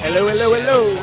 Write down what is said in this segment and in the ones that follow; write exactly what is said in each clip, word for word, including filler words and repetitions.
Hello, hello, hello.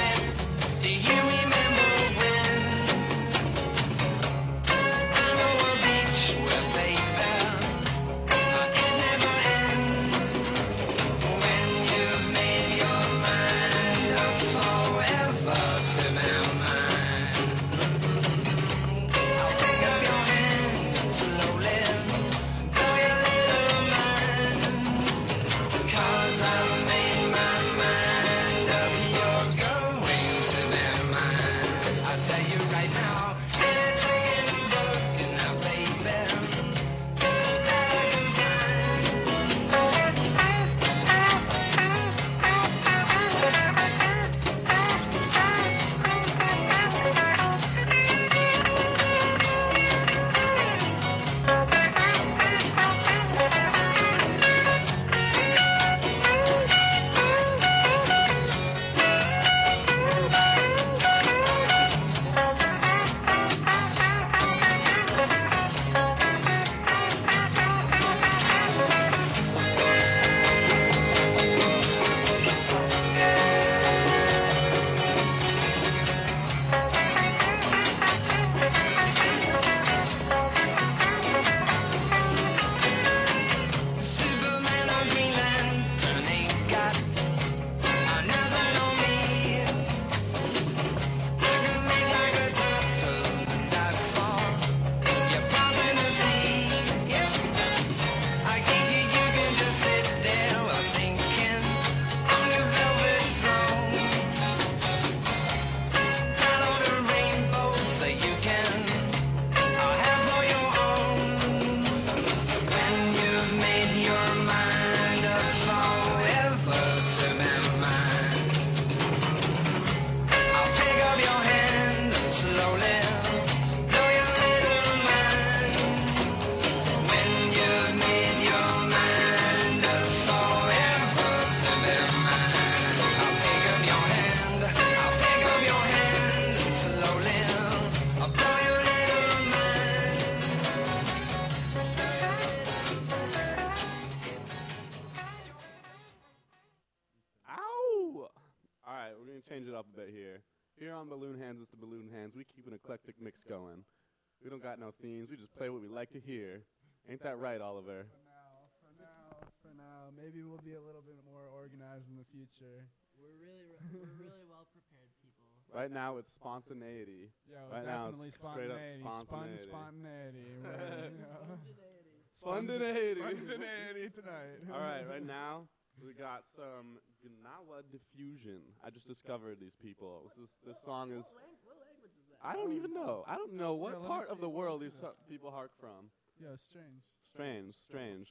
Change it up a bit here. Here on Balloon Hands is the Balloon Hands. We keep an eclectic mix going. We don't got no themes. We just play what we like to hear. Ain't that right, Oliver? For now, for now, for now. Maybe we'll be a little bit more organized in the future. We're really, we're really well prepared people. Right now it's spontaneity. Yo, right now definitely it's straight up spontaneity. spontaneity. Spon- spontaneity. Right, you know. Spontaneity. Spontaneity tonight. All right, right now we got some Gnawa Diffusion. I just discovered these people. This is this song is. What language is that? I don't even know. I don't know what Yeah, let me part see- of the let me world see these this. so- people hark from. Yeah, strange. Strange, strange.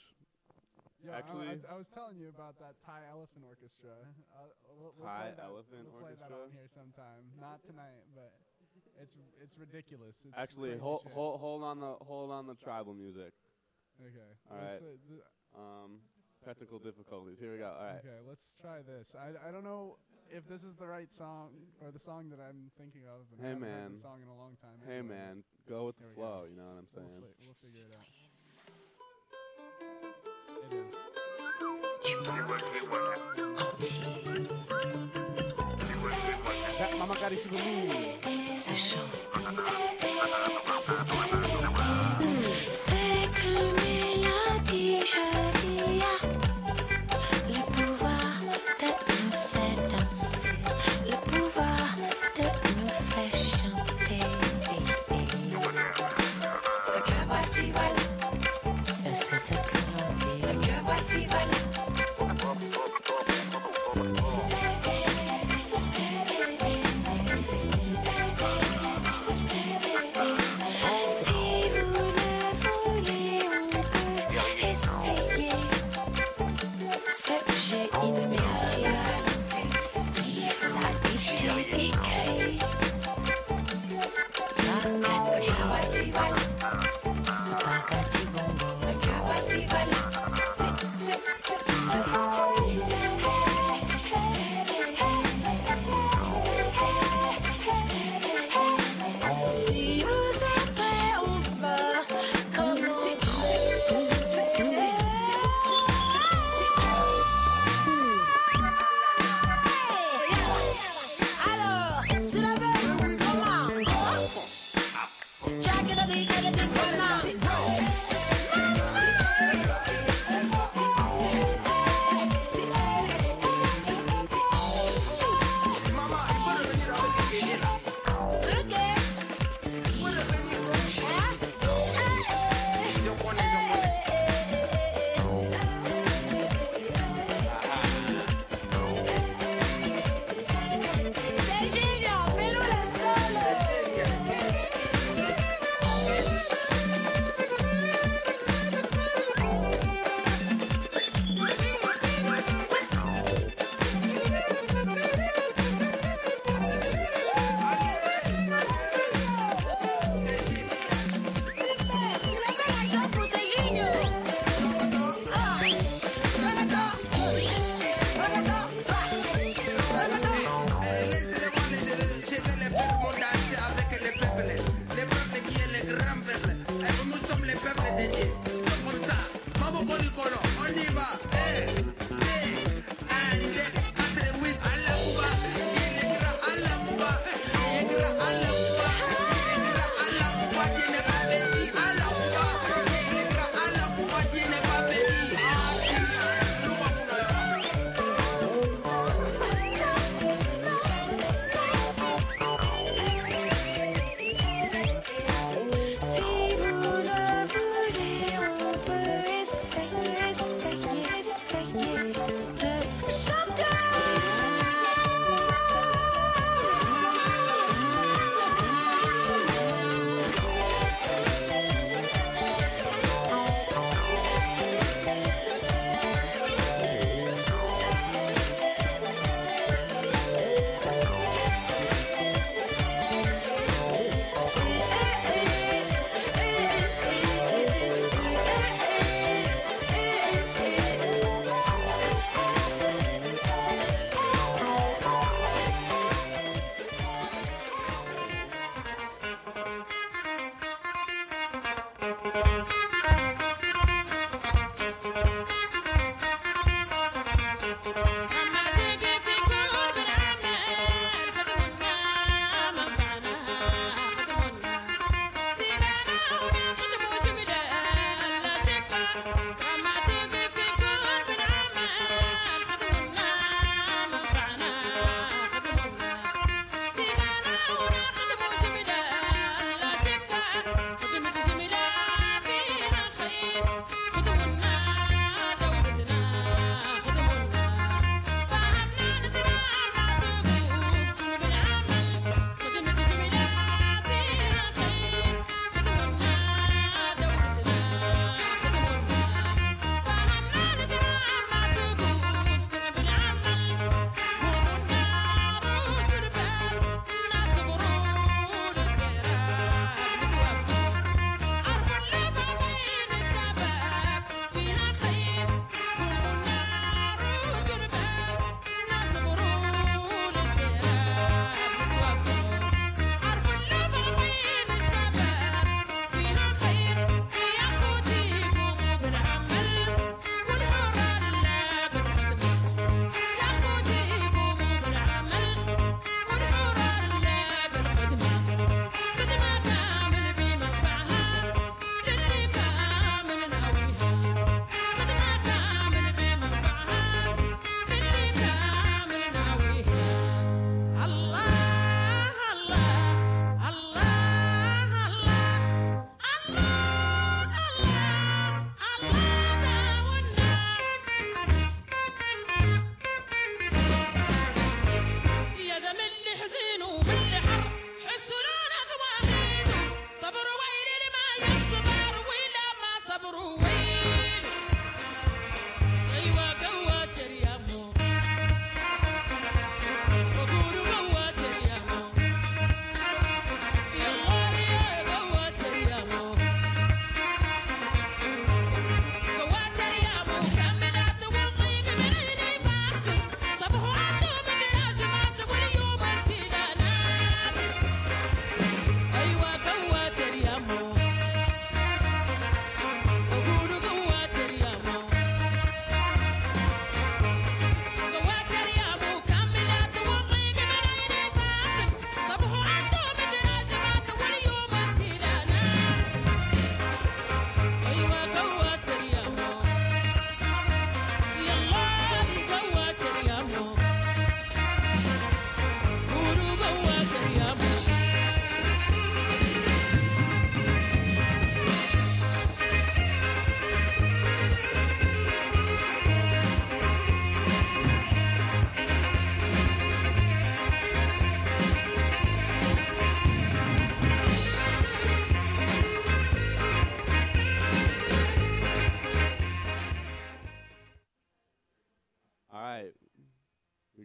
Yo, Actually- I, I, I was telling you about that Thai Elephant Orchestra. Uh, we'll, we'll Thai play that, Elephant we'll play that Orchestra? on here sometime. Not tonight, but it's it's ridiculous. It's Actually, crazy hold shit. hold hold on the hold on the tribal music. Okay. All let's, right. uh, th- Um, technical difficulties. Here we go. All right. Okay, let's try this. I, I don't know if this is the right song or the song that I'm thinking of. And Hey, I haven't heard man. the song in a long time. Hey anyway. man, go with the Here we go. flow. You know what I'm We'll, saying? fi- we'll figure it out. It is. That Mama Gari Subamu. Ce chant. C'est une mélodie jolie, le pouvoir de nous faire danser, le pouvoir de nous faire chanter. Le que voici voilà, c'est ce que l'on dit. Le que voici voilà. See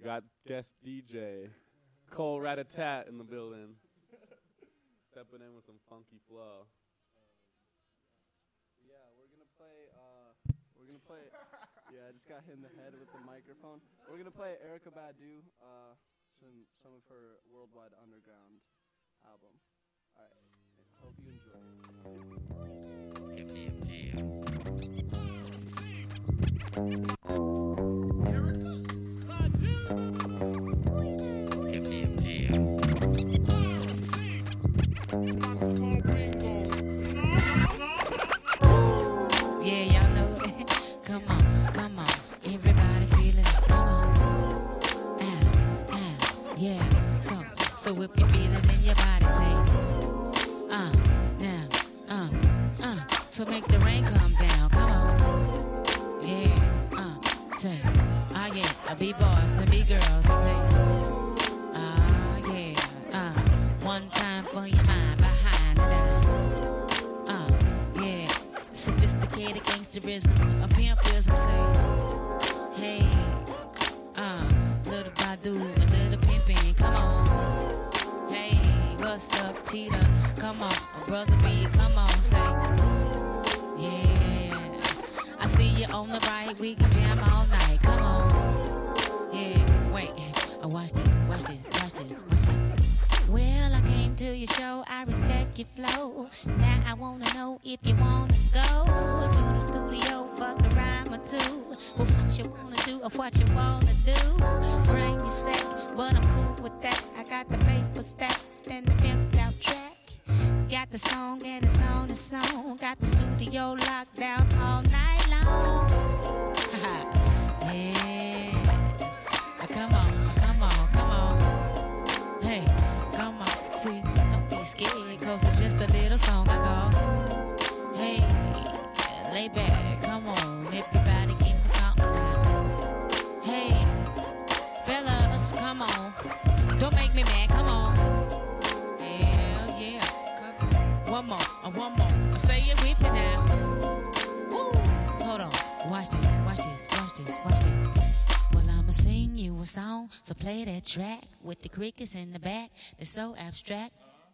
got guest D J Cole Ratatat in the building. Stepping in with some funky flow. Yeah, we're gonna play. Uh, we're gonna play. Yeah, I just got hit in the head with the microphone. We're gonna play Erykah Badu, uh, some some of her Worldwide Underground album. All right, hope you enjoy. Give me a pill. Give me a pill. Yeah, y'all know it. Come on, come on. Everybody feeling it. Come on. Ah, ah, yeah. So, so if you feel it in your body, say, uh, now, uh, uh. So make the rain come down. Come on. Yeah, uh, say, ah, yeah. I be boys, I be girls. I say, ah, yeah, uh. One time for your mind, behind the dime. Uh, yeah. Sophisticated gangsterism, a pimpism, say, hey, uh, little Badu and little pimpin', come on. Hey, what's up, Tita? Come on, brother B, come on, say, yeah. I see you on the right, we can jam all night, come on. Yeah, wait, uh, watch this, watch this, watch this, watch this. Well, I came to your show, I respect your flow. Now I wanna know if you wanna go to the studio, bust a rhyme or two. Or what you wanna do, or what you wanna do. Bring your sack, but I'm cool with that. I got the paper stacked and the pimped out track. Got the song and it's on the song. Got the studio locked down all night long. Yeah. Come on, come on, come on. Hey. Come on, see, don't be scared, cause it's just a little song I call. Hey, lay back, come on, everybody give me something now. Hey, fellas, come on, don't make me mad, come on. Hell yeah, come on. One more, uh, one more, say it with me now. Woo, hold on, watch this, watch this, watch this, watch this. Well, I'ma sing you a song, so play that track with the crickets in the back. They're so abstract.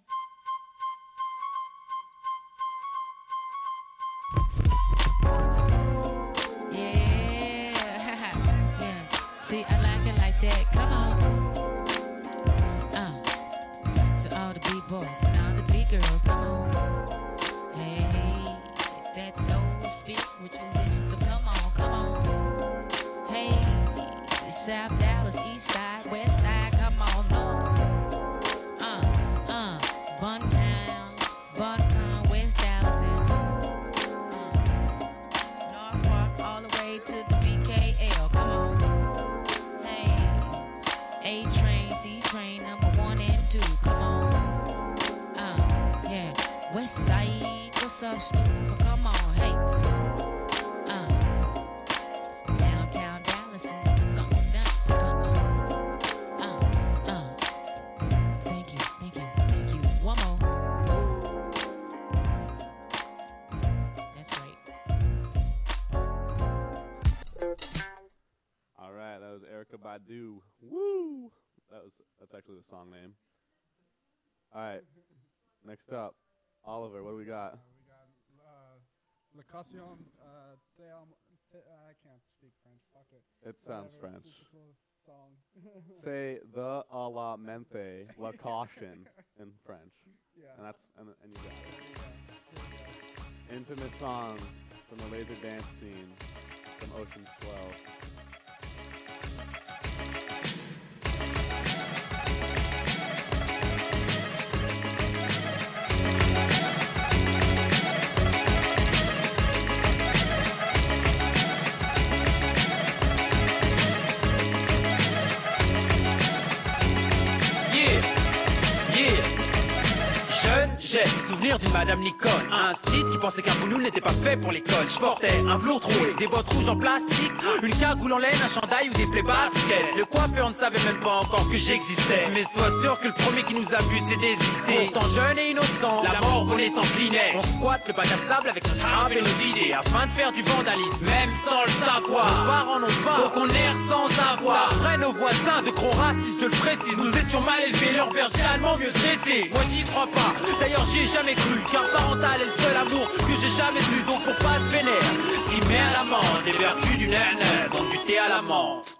Yeah, yeah. See, I like it like that. Come on. Uh, so all the big boys and all the big girls, come on. Hey, that those spiritual. So come on, come on. Hey. South Dallas, East Side, West Side, come on, Lord. Uh, uh, Buntown, Buntown, West Dallas, and uh, North Park, all the way to the B K L, come on. Hey, A train, C train, number one and two, come on. Uh, yeah, West Side, what's up, Snoop? Come on, hey. Uh, downtown Dallas, and Erykah Badu. Woo! That was that's actually the song name. All right. Next up, Oliver. What do we got? Uh, we got uh, La Caution. Uh, they almo- th- I can't speak French. Fuck it. It sounds Whatever, French. It's just a cool song. Say the a la mente, la caution in French. Yeah. And that's and, and you got it. Yeah. Here we go. Infamous song from the laser dance scene from Ocean's twelve. J'ai souvenir d'une madame Nicole, un style qui pensait qu'un boulot n'était pas fait pour l'école. Je portais un velours troué, des bottes rouges en plastique, une cagoule en laine, un chandail ou des plaies baskets. Le coiffeur ne savait même pas encore que j'existais. Mais sois sûr que le premier qui nous a vu s'est désisté. Pourtant jeune et innocent, la mort volait sans Kleenex. On squatte le bac à sable avec son sable et nos idées, afin de faire du vandalisme, même sans le savoir. Nos parents n'ont pas, donc on erre sans avoir. Après nos voisins de gros racistes, je le précise, nous étions mal élevés, leur berger allemand mieux dressé. Moi j'y crois pas, d'ailleurs j'y ai jamais cru, car parental est le seul amour que j'ai jamais eu. Donc pour pas se vénère, ce qui met à l'amende les vertus du nana, donc du thé à la menthe.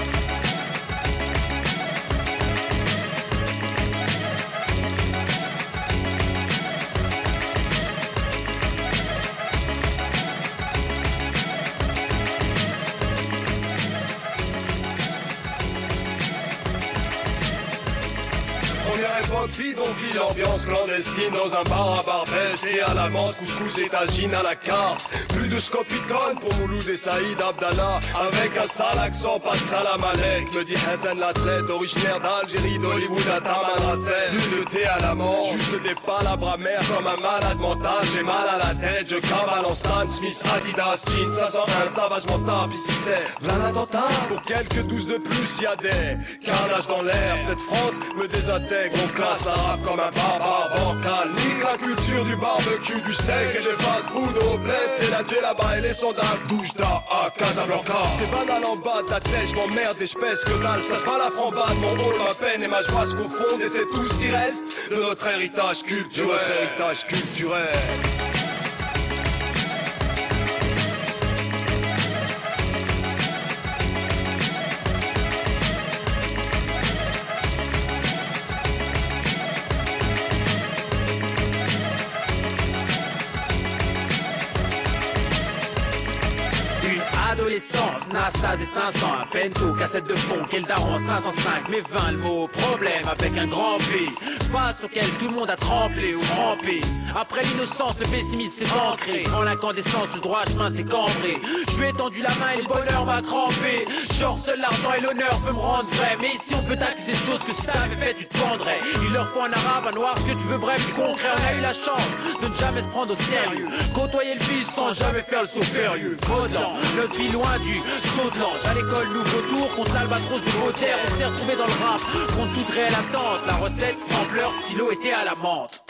Première époque bidonville, ambiance clandestine dans un bar à Barbès et à la menthe, couscous et tagine à la carte. Plus de scopitone pour Mouloud et Saïd Abdallah, avec un sale accent, pas de salam alek, me dit Hazen l'athlète, originaire d'Algérie, d'Hollywood à Tamanrasset. Plus de thé à la menthe, juste des palabres amères comme un malade mental. J'ai mal à la tête, je cavale en Stan Smith, Adidas, jeans, cinq cent un, savage mental. Ici c'est plein d'attentats, pour quelques douze de plus, y a des carnages dans l'air. Cette France me désintègre. On classe arabe comme un barbare bancal. Nique la culture du barbecue, du steak et des fast-food au bled. C'est la djellaba et les sondages douche à Casablanca. C'est banal en bas de la tête, j'm'emmerde et j'pèse que dalle. Ça se pas la frambade, mon rôle, ma peine et ma joie se confondent. Et c'est tout ce qui reste de notre héritage culturel. De notre héritage culturel. Adolescence, Nastase et cinq cents, un Pento, cassette de fond, quel daron cinq cent cinq, mais vingt le mot, problème avec un grand P, face auquel tout le monde a tremblé ou trempé. Après l'innocence, le pessimisme s'est ancré, en l'incandescence, le droit chemin s'est cambré. Je lui ai tendu la main et le bonheur m'a crampé. Genre seul l'argent et l'honneur peut me rendre vrai, mais ici on peut t'accuser de choses que si t'avais fait tu te pendrais. Il leur faut un arabe, un noir, ce que tu veux, bref du concret. On a eu la chance de ne jamais se prendre au sérieux, côtoyer le fils sans jamais faire le saut périlleux. Modan, notre vie loin du saut de l'ange. À l'école, nouveau tour contre l'albatros de Beauterre. On s'est retrouvé dans le rap contre toute réelle attente. La recette, sampleur, stylo était à la menthe.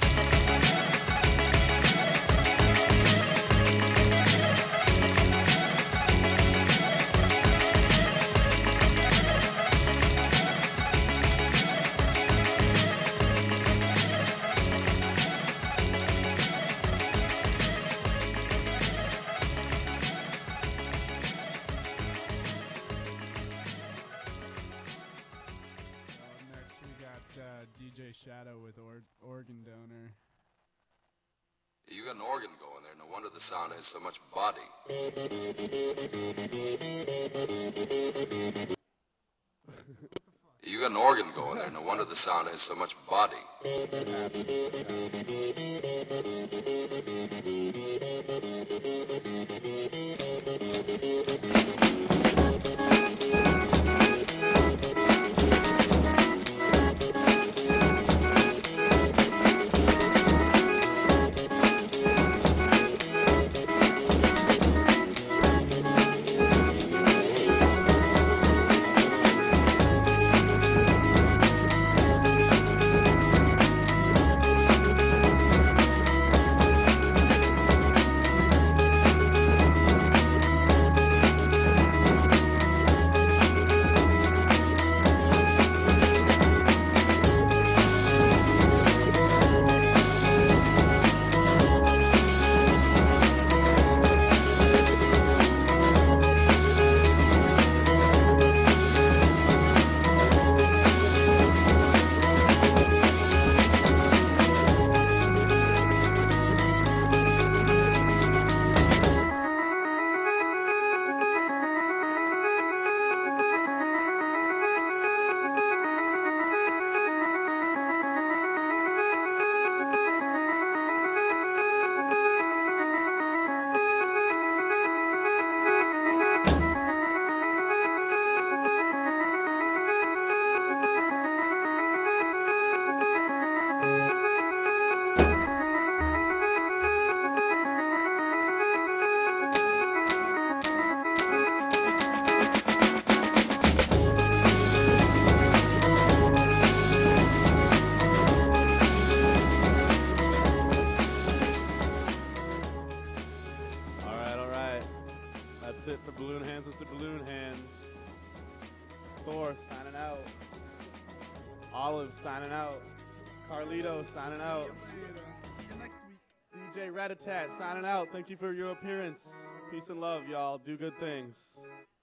Shadow with or organ donor. You got an organ going there, no wonder the sound has so much body. You got an organ going there, no wonder the sound has so much body. signing out. Carlito signing out. See you next week. D J Ratatat signing out. Thank you for your appearance. Peace and love, y'all. Do good things.